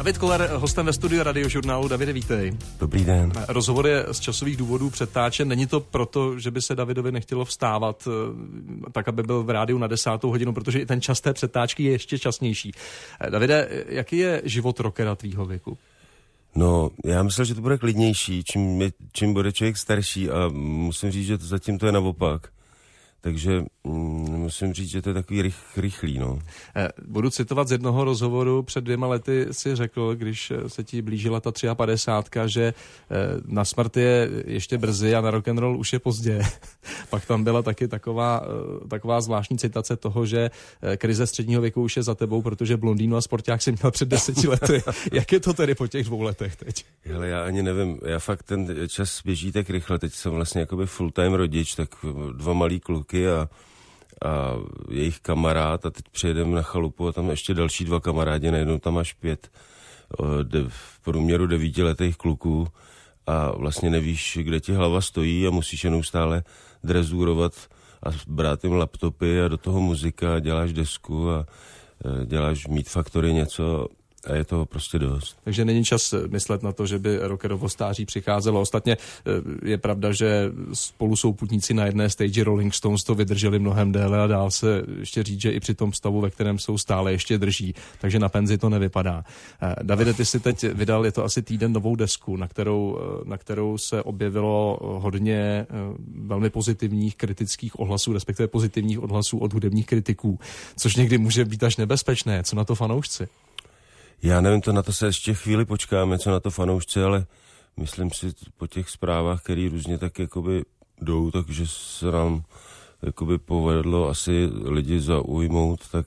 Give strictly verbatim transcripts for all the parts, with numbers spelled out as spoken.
David Koller, hostem ve studiu Radiožurnálu. Davide, vítej. Dobrý den. Rozhovor je z časových důvodů přetáčen. Není to proto, že by se Davidovi nechtělo vstávat tak, aby byl v rádiu na desátou hodinu, protože i ten čas té přetáčky je ještě časnější. Davide, jaký je život rockera tvýho věku? No, já myslel, že to bude klidnější, čím, je, čím bude člověk starší, a musím říct, že to zatím to je naopak. Takže mm, musím říct, že to je takový rych, rychlý, no. Budu citovat z jednoho rozhovoru. Před dvěma lety si řekl, když se ti blížila ta padesát tři, že na smrt je ještě brzy a na rock'n'roll už je pozdě. Pak tam byla taky taková, taková zvláštní citace toho, že krize středního věku už je za tebou, protože blondýnu a sporták si měl před deseti lety. Jak je to tedy po těch dvou letech teď? Hele, já ani nevím, já fakt ten čas běží tak rychle. Teď jsem vlastně jakoby full-time rodič, tak dva malý kluky a, a jejich kamarád, a teď přijedeme na chalupu a tam ještě další dva kamarádi, najednou tam až pět de, v průměru devítiletých kluků a vlastně nevíš, kde ti hlava stojí a musíš jenom stále drezurovat a brát jim laptopy a do toho muzika a děláš desku a děláš Meat Factory něco a je toho prostě dost. Takže není čas myslet na to, že by rockerovo stáří přicházelo. Ostatně je pravda, že spolu souputníci na jedné stage Rolling Stones to vydrželi mnohem déle a dál se ještě říct, že i při tom stavu, ve kterém jsou, stále ještě drží. Takže na penzi to nevypadá. Davide, ty si teď vydal, je to asi týden, novou desku, na kterou, na kterou se objevilo hodně velmi pozitivních kritických ohlasů, respektive pozitivních odhlasů od hudebních kritiků, což někdy může být až nebezpečné. Co na to fanoušci? Já nevím, to na to se ještě chvíli počkáme, co na to fanoušci, ale myslím si po těch zprávách, které různě tak jakoby jdou, takže se nám jakoby povedlo asi lidi zaujmout, tak,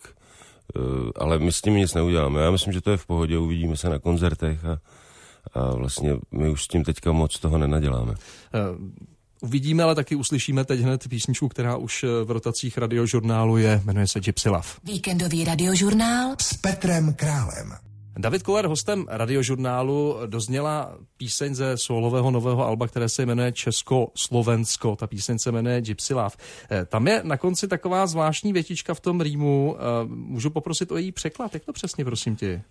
ale my s tím nic neuděláme. Já myslím, že to je v pohodě, uvidíme se na koncertech a, a vlastně my už s tím teďka moc toho nenaděláme. Uh... Uvidíme, ale taky uslyšíme teď hned písničku, která už v rotacích Radiožurnálu je, jmenuje se Gypsy Love. Víkendový Radiožurnál s Petrem Králem. David Koller, hostem Radiožurnálu, dozněla píseň ze sólového nového alba, které se jmenuje Česko-Slovensko. Ta píseň se jmenuje Gypsy Love. Tam je na konci taková zvláštní větička v tom rýmu. Můžu poprosit o její překlad? Jak to přesně, prosím tě?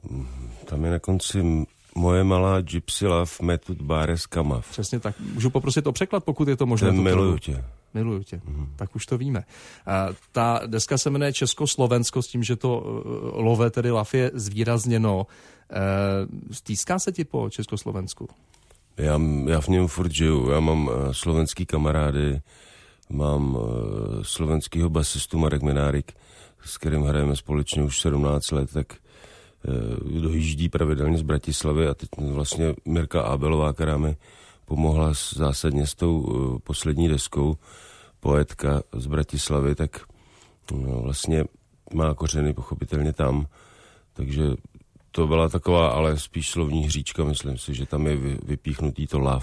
Tam je na konci moje malá Gypsy Love metud bares kamav. Přesně tak. Můžu poprosit o překlad, pokud je to možné? Miluju tě. Miluju tě. Mm. Tak už to víme. A ta deska se jmenuje Česko-Slovensko s tím, že to uh, love, tedy lav, je zvýrazněno. Uh, stýská se ti po Československu? Já, já v něm furt žiju. Já mám uh, slovenský kamarády, mám uh, slovenskýho basistu Marek Minárik, s kterým hrajeme společně už sedmnáct let, tak uh, dojíždí pravidelně z Bratislavy a teď vlastně Mirka Ábelová, která mi pomohla zásadně s tou uh, poslední deskou, poetka z Bratislavy, tak no, vlastně má kořeny pochopitelně tam, takže to byla taková, ale spíš slovní hříčka, myslím si, že tam je vy, vypíchnutý to love.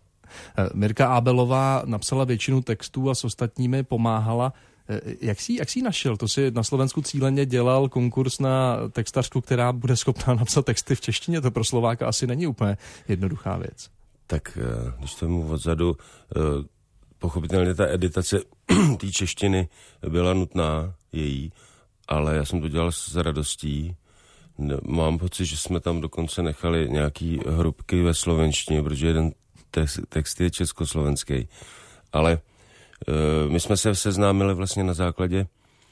Mirka Ábelová napsala většinu textů a s ostatními pomáhala. Jak jsi, jak jsi našel? To si na Slovensku cíleně dělal konkurs na textařku, která bude schopná napsat texty v češtině. To pro Slováka asi není úplně jednoduchá věc. Tak když to mu odzadu, pochopitelně ta editace té češtiny byla nutná její, ale já jsem to dělal s radostí. Mám pocit, že jsme tam dokonce nechali nějaký hrubky ve slovenštině, protože jeden text je československý. Ale my jsme se seznámili vlastně na základě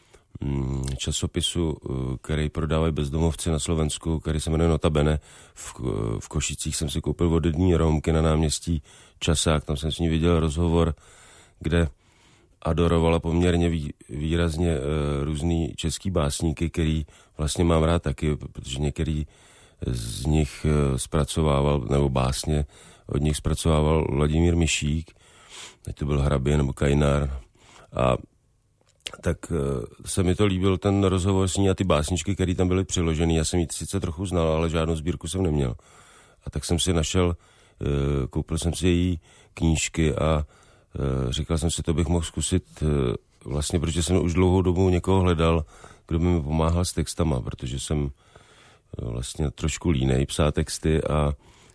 časopisu, který prodávají bezdomovci na Slovensku, který se jmenuje Notabene. V, v Košicích jsem si koupil od jedné Romky na náměstí Časák, tam jsem s ní viděl rozhovor, kde adorovala poměrně vý, výrazně uh, různý český básníky, který vlastně mám rád taky, protože některý z nich uh, zpracovával, nebo básně od nich zpracovával Vladimír Mišík, ať to byl Hrabě nebo Kajnár, a tak uh, se mi to líbil ten rozhovor s ní a ty básničky, které tam byly přiložené. Já jsem ji sice trochu znal, ale žádnou sbírku jsem neměl. A tak jsem si našel, uh, koupil jsem si její knížky a uh, říkal jsem si, to bych mohl zkusit uh, vlastně, protože jsem už dlouhou dobu někoho hledal, kdo by mi pomáhal s textama, protože jsem uh, vlastně trošku línej psát texty a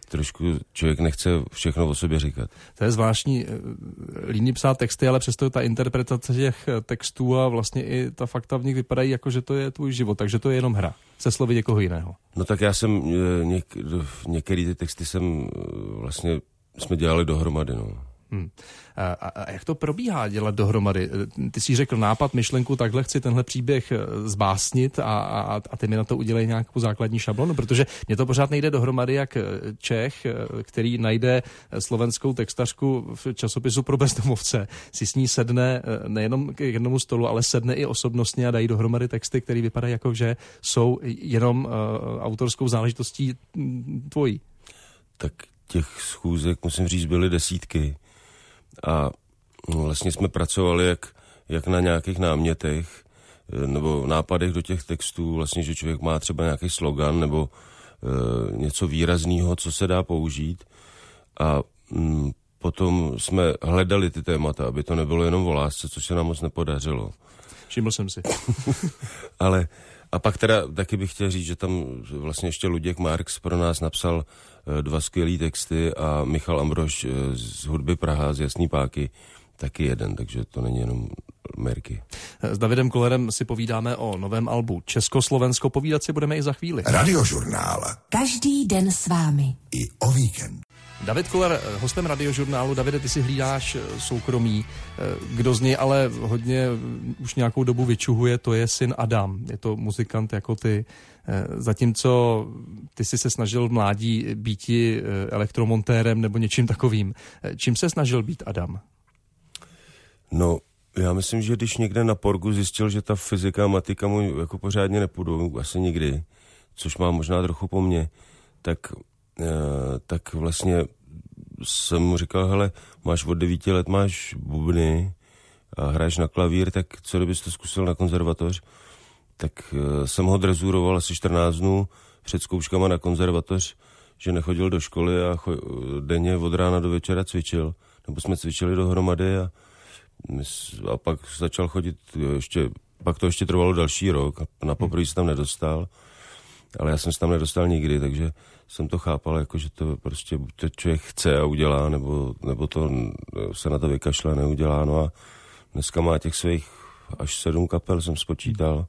trošku člověk nechce všechno o sobě říkat. To je zvláštní, líní psát texty, ale přesto ta interpretace těch textů a vlastně i ta fakta v nich vypadají jako, že to je tvůj život, takže to je jenom hra se slovy někoho jiného. No tak já jsem, něk, některé ty texty jsem vlastně, jsme dělali dohromady, no. Hmm. A, a, a jak to probíhá dělat dohromady? Ty jsi řekl nápad, myšlenku, takhle chci tenhle příběh zbásnit a, a, a ty mi na to udělej nějakou základní šablonu, protože mě to pořád nejde dohromady, jak Čech, který najde slovenskou textařku v časopisu pro bezdomovce, si s ní sedne nejenom k jednomu stolu, ale sedne i osobnostně a dají dohromady texty, které vypadají jako, že jsou jenom uh, autorskou záležitostí tvojí. Tak těch schůzek, musím říct, byly desítky. A vlastně jsme pracovali jak, jak na nějakých námětech nebo nápadech do těch textů, vlastně, že člověk má třeba nějaký slogan nebo e, něco výrazného, co se dá použít. A m, potom jsme hledali ty témata, aby to nebylo jenom o lásce, což se nám moc nepodařilo. Všiml jsem si. Ale a pak teda taky bych chtěl říct, že tam vlastně ještě Luděk Marx pro nás napsal dva skvělý texty a Michal Ambrož z hudby Praha, z Jasný páky, taky jeden, takže to není jenom Merky. S Davidem Kollerem si povídáme o novém albu Československo, povídat si budeme i za chvíli. Radiožurnál. Každý den s vámi. I o víkend. David Koller, hostem Radiožurnálu. Davide, ty si hlídáš soukromí. Kdo z něj ale hodně už nějakou dobu vyčuhuje, to je syn Adam. Je to muzikant jako ty. Zatímco ty jsi se snažil v mládí býti elektromontérem nebo něčím takovým. Čím se snažil být Adam? No, já myslím, že když někde na Porgu zjistil, že ta fyzika a matika mu jako pořádně nepůjdou, asi nikdy, což má možná trochu po mně, tak, tak vlastně jsem mu říkal, hele, máš od devíti let, máš bubny a hraješ na klavír, tak co kdybys to zkusil na konzervatoř? Tak jsem ho drezuroval asi čtrnáct dnů před zkouškama na konzervatoř, že nechodil do školy a cho- denně od rána do večera cvičil, nebo jsme cvičili dohromady a, a pak začal chodit ještě, pak to ještě trvalo další rok a na poprvé se tam nedostal, ale já jsem se tam nedostal nikdy, takže jsem to chápal, jako, že to prostě to člověk chce a udělá, nebo, nebo to se na to vykašle a neudělá, no a dneska má těch svých až sedm kapel, jsem spočítal.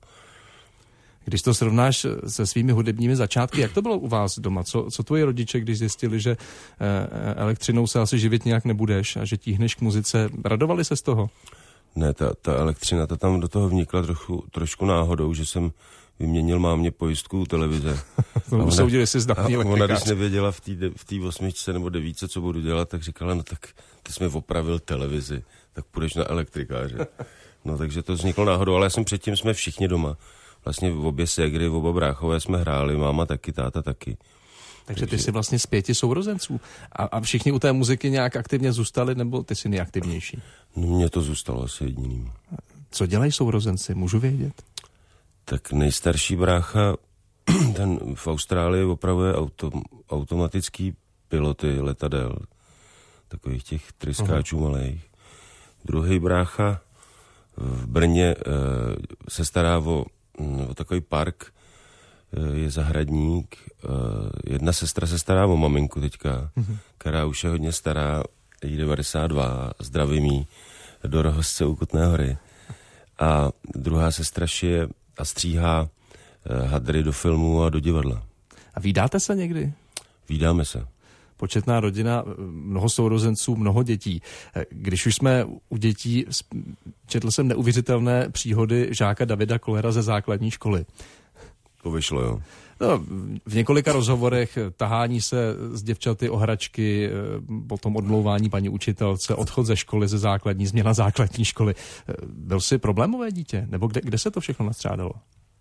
Když to srovnáš se svými hudebními začátky, jak to bylo u vás doma? Co, co tvoji rodiče, když zjistili, že eh, elektřinou se asi živit nějak nebudeš a že tíhneš k muzice, radovali se z toho? Ne, ta, ta elektřina, ta tam do toho vnikla trochu, trošku náhodou, že jsem vyměnil mámě pojistku u televize. To usoudili si zdatný elektrikář. Ona, když nevěděla v té v té osmičce nebo devíce, co budu dělat, tak říkala, no tak ty jsi mi opravil televizi, tak půjdeš na elektrikáře. No takže to vzniklo náhodou, ale já jsem předtím, jsme všichni doma. Vlastně v obě ségry, v oba bráchové jsme hráli, máma taky, táta taky. Takže ty jsi vlastně z pěti sourozenců. A, a všichni u té muziky nějak aktivně zůstali, nebo ty jsi nejaktivnější? No mně to zůstalo asi jediným. Co dělají sourozenci, můžu vědět? Tak nejstarší brácha, ten v Austrálii opravuje auto, automatický piloty letadel, takových těch tryskáčů uh-huh. malých. Druhý brácha v Brně e, se stará o, o takový park, e, je zahradník. E, jedna sestra se stará o maminku teďka, uh-huh. která už je hodně stará, jí devadesát dva, zdravím jí do Rohozce u Kutné Hory. A druhá sestra šije a stříhá e, hadry do filmu a do divadla. A vídáte se někdy? Vídáme se. Početná rodina, mnoho sourozenců, mnoho dětí. Když už jsme u dětí, četl jsem neuvěřitelné příhody žáka Davida Kollera ze základní školy. To vyšlo, jo. No, v několika rozhovorech tahání se s děvčaty o hračky, potom odmlouvání paní učitelce, odchod ze školy, ze základní, změna základní školy. Byl jsi problémové dítě? Nebo kde, kde se to všechno nastřádalo?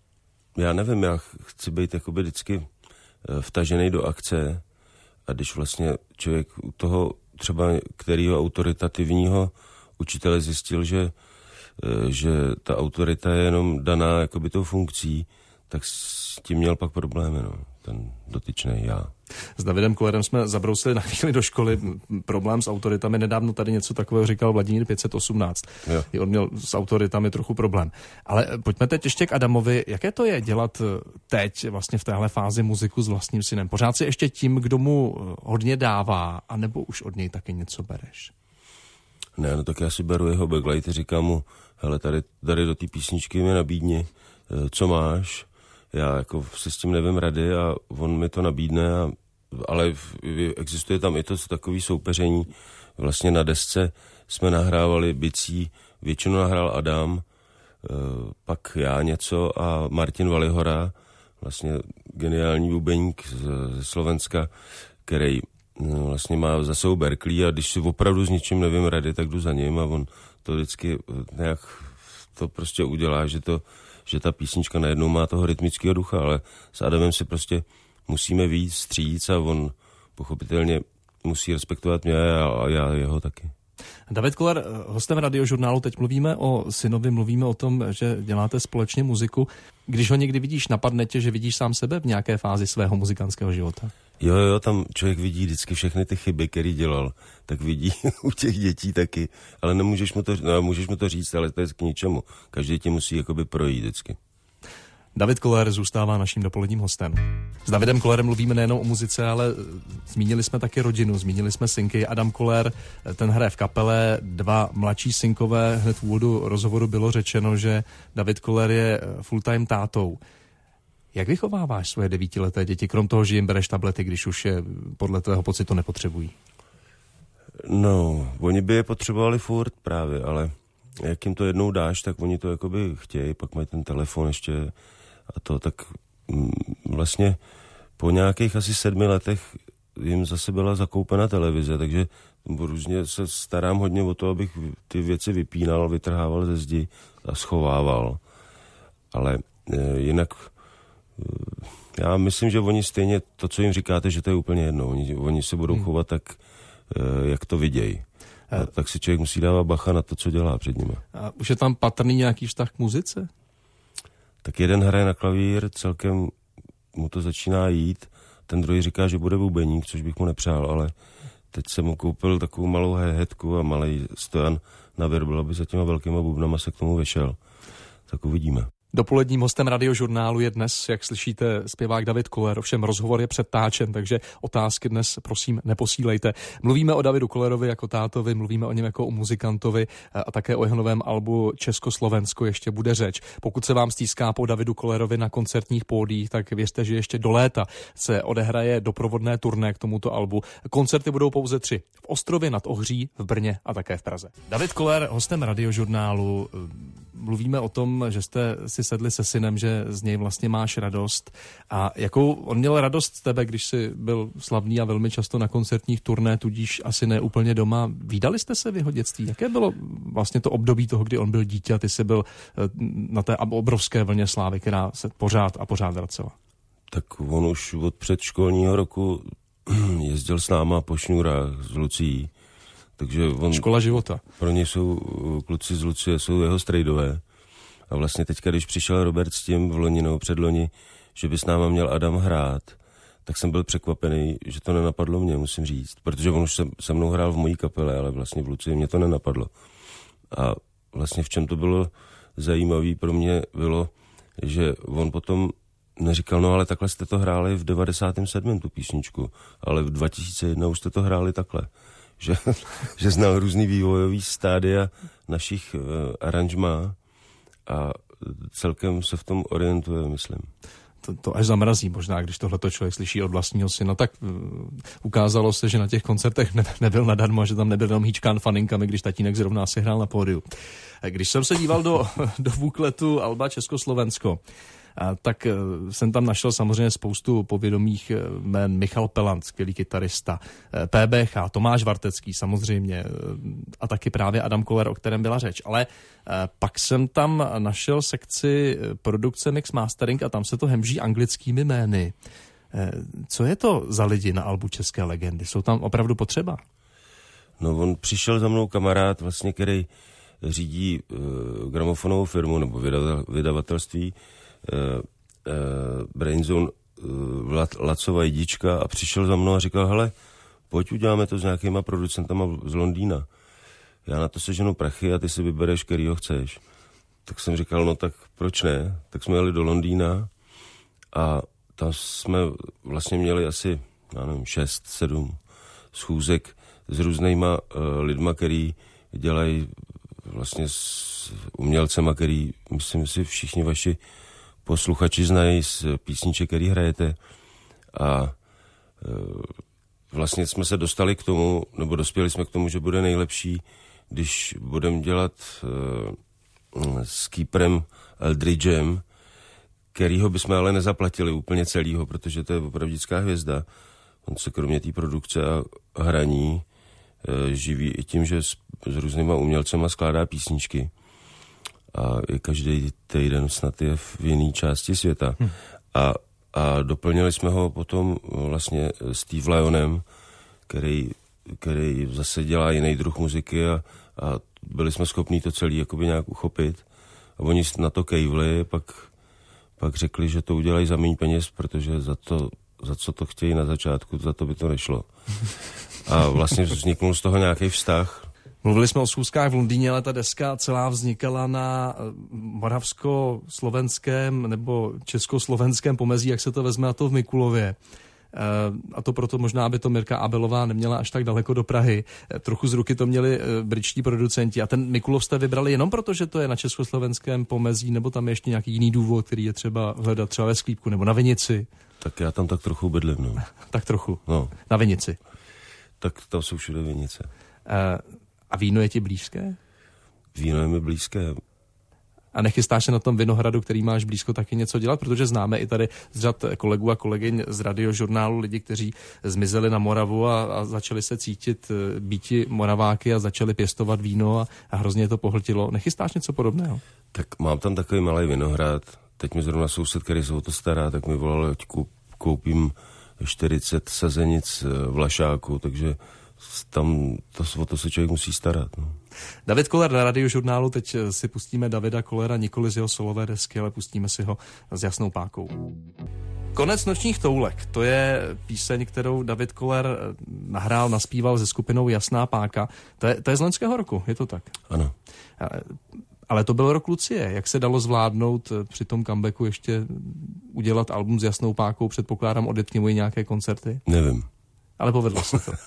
Já nevím, já chci být jakoby vždycky vtažený do akce. A když vlastně člověk u toho třeba kterýho autoritativního učitele zjistil, že, že ta autorita je jenom daná jakoby tou funkcí, tak s tím měl pak problémy, no. ten dotyčný já. S Davidem Kullerem jsme zabrousili na chvíli do školy. Problém s autoritami. Nedávno tady něco takového říkal Vladimír pět set osmnáct. Jo. I on měl s autoritami trochu problém. Ale pojďme teď ještě k Adamovi. Jaké to je dělat teď vlastně v téhle fázi muziku s vlastním synem? Pořád si ještě tím, kdo mu hodně dává, anebo už od něj taky něco bereš? Ne, no tak já si beru jeho backlight a říkám mu, hele, tady, tady do té písničky mi nabídni, co máš. Já jako si s tím nevím rady a on mi to nabídne, a, ale existuje tam i to takový soupeření. Vlastně na desce jsme nahrávali bicí, většinu nahrál Adam, pak já něco a Martin Valihora, vlastně geniální bubeník ze Slovenska, který vlastně má za sebou Berkeley, a když si opravdu s ničím nevím rady, tak jdu za ním a on to vždycky nějak to prostě udělá, že to že ta písnička najednou má toho rytmického ducha, ale s Adamem si prostě musíme víc vstříc a on pochopitelně musí respektovat mě a já jeho taky. David Kuller, hostem Radiožurnálu, teď mluvíme o synovi, mluvíme o tom, že děláte společně muziku. Když ho někdy vidíš, napadne tě, že vidíš sám sebe v nějaké fázi svého muzikantského života? Jo, jo, tam člověk vidí vždycky všechny ty chyby, které dělal, tak vidí u těch dětí taky, ale nemůžeš mu to, no, můžeš mu to říct, ale to je k ničemu. Každý tě musí jakoby projít vždycky. David Kuller zůstává naším dopoledním hostem. S Davidem Kullerem mluvíme nejenom o muzice, ale zmínili jsme taky rodinu, zmínili jsme synky. Adam Kuller, ten hraje v kapele, dva mladší synkové. Hned v úvodu rozhovoru bylo řečeno, že David Kuller je full-time tátou. Jak vychováváš svoje devítileté děti, krom toho, že jim bereš tablety, když už je podle tvého pocitu nepotřebují? No, oni by je potřebovali furt právě, ale jak jim to jednou dáš, tak oni to jakoby chtějí, pak mají ten telefon ještě a to, tak vlastně po nějakých asi sedmi letech jim zase byla zakoupena televize, takže různě se starám hodně o to, abych ty věci vypínal, vytrhával ze zdi a schovával. Ale e, jinak e, já myslím, že oni stejně to, co jim říkáte, že to je úplně jedno. Oni, oni se budou hmm. chovat tak, e, jak to vidějí. A tak si člověk musí dávat bacha na to, co dělá před nimi. A už je tam patrný nějaký vztah k muzice? Tak jeden hraje na klavír, celkem mu to začíná jít. Ten druhý říká, že bude bubeník, což bych mu nepřál, ale teď jsem mu koupil takovou malou hetku a malý stojan na virbl, aby za těma velkýma bubnama se k tomu vešel. Tak uvidíme. Dopoledním hostem Radiožurnálu je dnes, jak slyšíte, zpěvák David Kuller, ovšem rozhovor je předtáčen, takže otázky dnes prosím neposílejte. Mluvíme o Davidu Kullerovi jako tátovi, mluvíme o něm jako o muzikantovi a také o jeho novém albu Československo ještě bude řeč. Pokud se vám stýská po Davidu Kullerovi na koncertních pódiích, tak věřte, že ještě do léta se odehraje doprovodné turné k tomuto albu. Koncerty budou pouze tři. V Ostrově nad Ohří, v Brně a také v Praze. David Kuller, hostem Radiožurnálu. Mluvíme o tom, že jste si sedli se synem, že z něj vlastně máš radost. A jakou on měl radost z tebe, když jsi byl slavný a velmi často na koncertních turné, tudíž asi ne úplně doma. Vídali jste se v jeho dětství? Jaké bylo vlastně to období toho, kdy on byl dítě a ty jsi byl na té obrovské vlně slávy, která se pořád a pořád vracela? Tak on už od předškolního roku jezdil s náma po šňůrách z Lucí. Takže on, škola života. Pro ně jsou kluci z Lucie, jsou jeho strejdové. A vlastně teďka, když přišel Robert s tím v loni nebo předloni, že by s náma měl Adam hrát, tak jsem byl překvapený, že to nenapadlo mě, musím říct. Protože on už se, se mnou hrál v mojí kapele, ale vlastně v Lucii mě to nenapadlo. A vlastně v čem to bylo zajímavé pro mě bylo, že on potom neříkal, no ale takhle jste to hráli v devadesátém sedmém tu písničku, ale v dva tisíce jedna už jste to hráli takhle. Že, že znal různý vývojový stádia našich uh, aranžmá a celkem se v tom orientuje, myslím. To, to až zamrazí možná, když tohleto člověk slyší od vlastního syna. Tak uh, ukázalo se, že na těch koncertech ne, nebyl nadarmo, že tam nebyl jenom hýčkán faninkami, když tatínek zrovna si hrál na pódiu. Když jsem se díval do, do bukletu alba Československo, a tak jsem tam našel samozřejmě spoustu povědomých jmén. Michal Pelant, skvělý kytarista, P B H, Tomáš Vartecký samozřejmě a taky právě Adam Kuller, o kterém byla řeč. Ale pak jsem tam našel sekci produkce Mix Mastering a tam se to hemží anglickými jmény. Co je to za lidi na albu České legendy? Jsou tam opravdu potřeba? No on přišel za mnou kamarád, vlastně, který řídí uh, gramofonovou firmu nebo vydavatel, vydavatelství Uh, uh, Brainzone uh, Lacova Jidička a přišel za mnou a říkal, hele, pojď uděláme to s nějakýma producentama z Londýna. Já na to seženu prachy a ty si vybereš, kterýho chceš. Tak jsem říkal, no tak proč ne? Tak jsme jeli do Londýna a tam jsme vlastně měli asi, já nevím, šest, sedm schůzek s různýma uh, lidma, který dělají vlastně s umělcema, který, myslím si, všichni vaši posluchači znají z písniček, který hrajete. A uh, vlastně jsme se dostali k tomu, nebo dospěli jsme k tomu, že bude nejlepší, když budeme dělat uh, s Keeperem Eldridgem, kterýho bychom ale nezaplatili úplně celýho, protože to je opravdická hvězda. On se kromě té produkce a hraní e, živí i tím, že s, s různýma umělcema skládá písničky. A i každý týden snad je v jiné části světa. Hm. A, a doplnili jsme ho potom vlastně Steve Lyonem, který, který zase dělá jiný druh muziky a, a byli jsme schopní to celý jakoby nějak uchopit. A oni na to kejvli, pak Pak řekli, že to udělají za méně peněz, protože za to, za co to chtějí na začátku, za to by to nešlo. A vlastně vzniknul z toho nějaký vztah. Mluvili jsme o schůzkách v Londýně, ale ta deska celá vznikala na moravsko-slovenském nebo československém pomezí, jak se to vezme, a to v Mikulově. A to proto možná, aby to Mirka Abelová neměla až tak daleko do Prahy. Trochu z ruky to měli britští producenti. A ten Mikulov jste vybrali jenom proto, že to je na československém pomezí, nebo tam je ještě nějaký jiný důvod, který je třeba hledat třeba ve Sklípku nebo na Vinici? Tak já tam tak trochu bydlím, no. Tak trochu. No. Na Vinici. Tak tam jsou všude vinice. A víno je ti blízké? Víno je mi blízké. A nechystáš se na tom Vinohradu, který máš blízko, taky něco dělat? Protože známe i tady z řad kolegů a kolegyň z radiožurnálu lidi, kteří zmizeli na Moravu a, a začali se cítit býti Moraváky a začali pěstovat víno a, a hrozně to pohltilo. Nechystáš něco podobného? Tak mám tam takový malý vinohrad. Teď mi zrovna soused, který se o to stará, tak mi volal, ať koupím čtyřicet sazenic vlašáku, takže tam to, o to se člověk musí starat. No. David Koller na radiožurnálu, teď si pustíme Davida Kollera nikoli z jeho solové desky, ale pustíme si ho s Jasnou pákou. Konec nočních toulek, to je píseň, kterou David Koller nahrál, naspíval se skupinou Jasná páka. To je, to je z loňského roku, je to tak? Ano. Ale to byl rok Lucie. Jak se dalo zvládnout při tom comebacku ještě udělat album s Jasnou pákou? Předpokládám, odetně mu i nějaké koncerty? Nevím. Ale povedlo se to.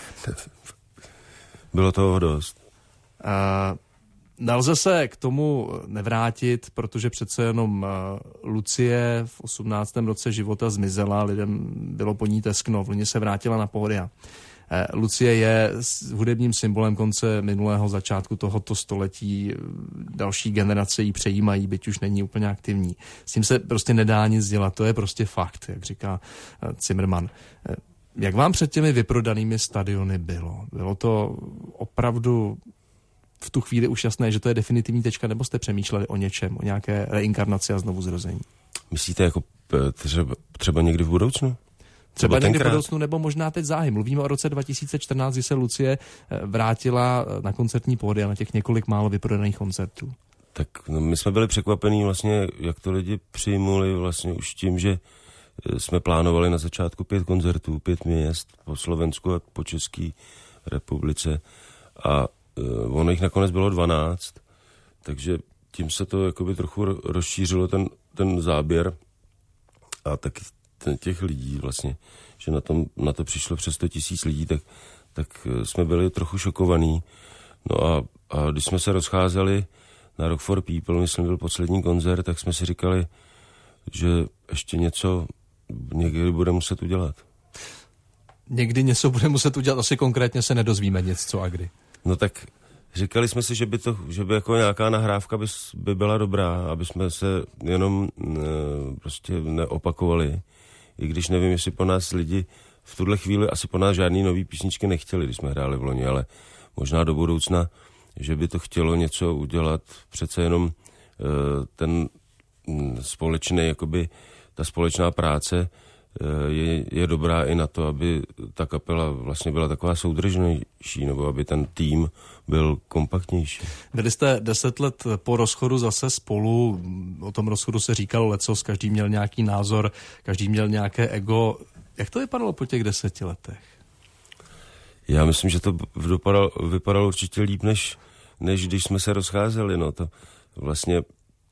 Bylo toho dost. Uh, nelze se k tomu nevrátit, protože přece jenom uh, Lucie v osmnáctém roce života zmizela, lidem bylo po ní teskno, v loni se vrátila na pódia. Uh, Lucie je hudebním symbolem konce minulého, začátku tohoto století, další generace ji přejímají, byť už není úplně aktivní. S tím se prostě nedá nic dělat, to je prostě fakt, jak říká uh, Zimmerman. Uh, Jak vám před těmi vyprodanými stadiony bylo? Bylo to opravdu v tu chvíli už jasné, že to je definitivní tečka, nebo jste přemýšleli o něčem, o nějaké reinkarnaci a znovu zrození? Myslíte jako třeba, třeba někdy v budoucnu? Třeba někdy v budoucnu, nebo možná teď záhy. Mluvíme o roce dva tisíce čtrnáct, kdy se Lucie vrátila na koncertní pódia, na těch několik málo vyprodaných koncertů. Tak no, my jsme byli překvapení vlastně, jak to lidi přijmuli vlastně už tím, že jsme plánovali na začátku pět koncertů, pět měst po Slovensku a po České republice a uh, ono jich nakonec bylo dvanáct, takže tím se to jakoby trochu rozšířilo ten, ten záběr a taky ten, těch lidí vlastně, že na, tom, na to přišlo přes sto tisíc lidí, tak, tak jsme byli trochu šokovaní. No a, a když jsme se rozcházeli na Rock for People, myslím, byl poslední koncert, tak jsme si říkali, že ještě něco někdy bude muset udělat. Někdy něco bude muset udělat, asi konkrétně se nedozvíme nic, co a kdy. No tak říkali jsme si, že by to, že by jako nějaká nahrávka by, by byla dobrá, aby jsme se jenom e, prostě neopakovali. I když nevím, jestli po nás lidi v tuhle chvíli asi po nás žádný nový písničky nechtěli, když jsme hráli v loni, ale možná do budoucna, že by to chtělo něco udělat, přece jenom e, ten společný, jakoby ta společná práce je, je dobrá i na to, aby ta kapela vlastně byla taková soudržnější, nebo aby ten tým byl kompaktnější. Byli jste deset let po rozchodu zase spolu, o tom rozchodu se říkalo lecos, každý měl nějaký názor, každý měl nějaké ego. Jak to vypadalo po těch deseti letech? Já myslím, že to vypadalo, vypadalo určitě líp, než, než když jsme se rozcházeli. No. To vlastně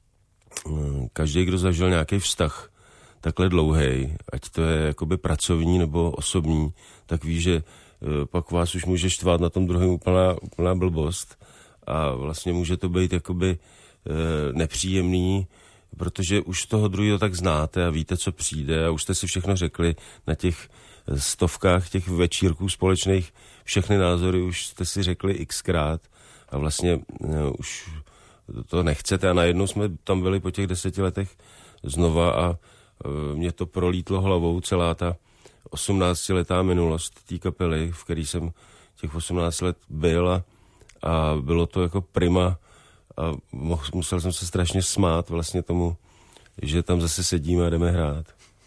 každý, kdo zažil nějaký vztah takhle dlouhej, ať to je jakoby pracovní nebo osobní, tak ví, že pak vás už může štvát na tom druhém úplná, úplná blbost a vlastně může to být jakoby e, nepříjemný, protože už toho druhého tak znáte a víte, co přijde a už jste si všechno řekli na těch stovkách těch večírků společných, všechny názory už jste si řekli xkrát a vlastně e, už to nechcete a najednou jsme tam byli po těch deseti letech znova a e, mě to prolítlo hlavou celá ta osmnáctiletá minulost té kapely, v který jsem těch osmnáct let byl a, a bylo to jako prima a musel jsem se strašně smát vlastně tomu, že tam zase sedíme a jdeme hrát.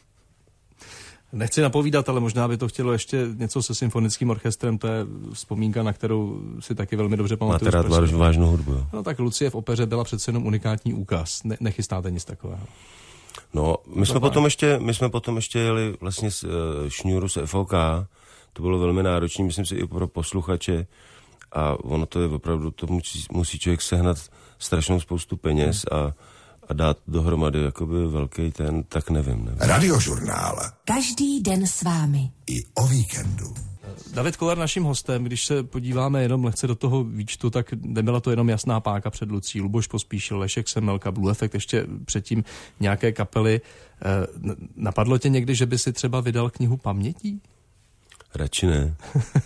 Nechci napovídat, ale možná by to chtělo ještě něco se symfonickým orchestrem, to je vzpomínka, na kterou si taky velmi dobře pamatuju. Máte rád váž, vážnou hudbu, jo? No tak Lucie v opeře byla přece jenom unikátní úkaz. Ne, nechystáte nic takového? No, my jsme, potom ještě, my jsme potom ještě jeli vlastně s, uh, šňůru z F O K, to bylo velmi náročné, myslím si i pro posluchače a ono to je opravdu, to musí, musí člověk sehnat strašnou spoustu peněz a, a dát dohromady jakoby velký ten, tak nevím, nevím. Radiožurnál. Každý den s vámi. I o víkendu. David Koller naším hostem, když se podíváme jenom lehce do toho výčtu, tak nebyla to jenom Jasná páka před Lucí, Luboš Pospíšil, Lešek Semmelka, Blue Effect, ještě předtím nějaké kapely. Napadlo tě někdy, že by si třeba vydal knihu pamětí? Radši ne.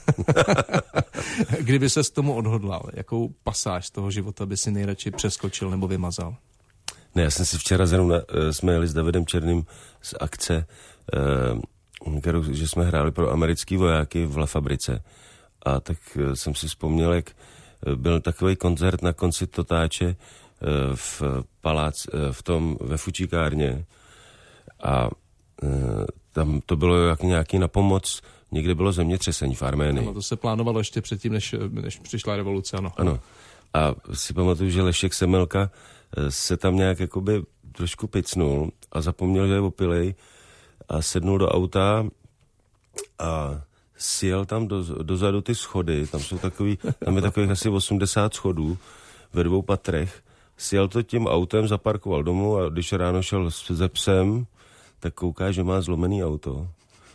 Kdyby ses k tomu odhodlal, jakou pasáž z toho života by si nejradši přeskočil nebo vymazal? Ne, já jsem si včera zrovna, jsme jeli s Davidem Černým z akce, kterou, že jsme hráli pro americký vojáky v La Fabrice. A tak jsem si vzpomněl, jak byl takový koncert na konci Totáče v palác, v tom, ve Fučíkárně. A tam to bylo jak nějaký na pomoc, někde bylo zemětřesení v Arménii. Ano, to se plánovalo ještě předtím, než, než přišla revoluce, ano. Ano. A si pamatuju, že Lešek Semmelka se tam nějak jakoby trošku picnul a zapomněl, že je opilej a sednul do auta a sjel tam do, dozadu ty schody, tam jsou takový, tam je takových asi osmdesát schodů ve dvou patrech, sjel to tím autem, zaparkoval domů a když ráno šel se psem, tak kouká, že má zlomený auto.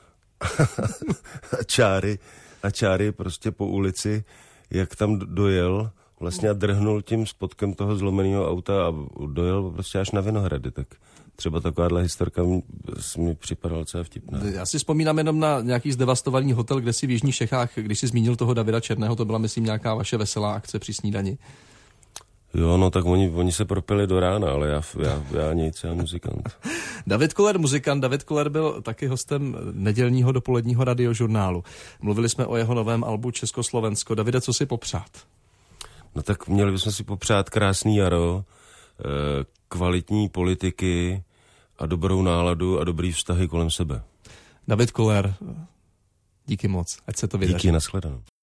a čáry, a čáry prostě po ulici, jak tam dojel, vlastně a drhnul tím spodkem toho zlomeného auta a dojel prostě až na Vinohrady, tak třeba takováhle historka mi připadala docela vtipná. Já si vzpomínám jenom na nějaký zdevastovaný hotel, kde si v Jižních Čechách, když si zmínil toho Davida Černého, to byla, myslím, nějaká vaše veselá akce při snídani. Jo, no tak oni, oni se propili do rána, ale já, já, já nic, já muzikant. David Koller, muzikant. David Koller byl taky hostem nedělního dopoledního radiožurnálu. Mluvili jsme o jeho novém albu Československo. Davide, co si popřát? No tak měli bychom si popřát krásný jaro, kvalitní politiky a dobrou náladu a dobrý vztahy kolem sebe. David Koller, díky moc, ať se to vydaří. Díky, nashledanou.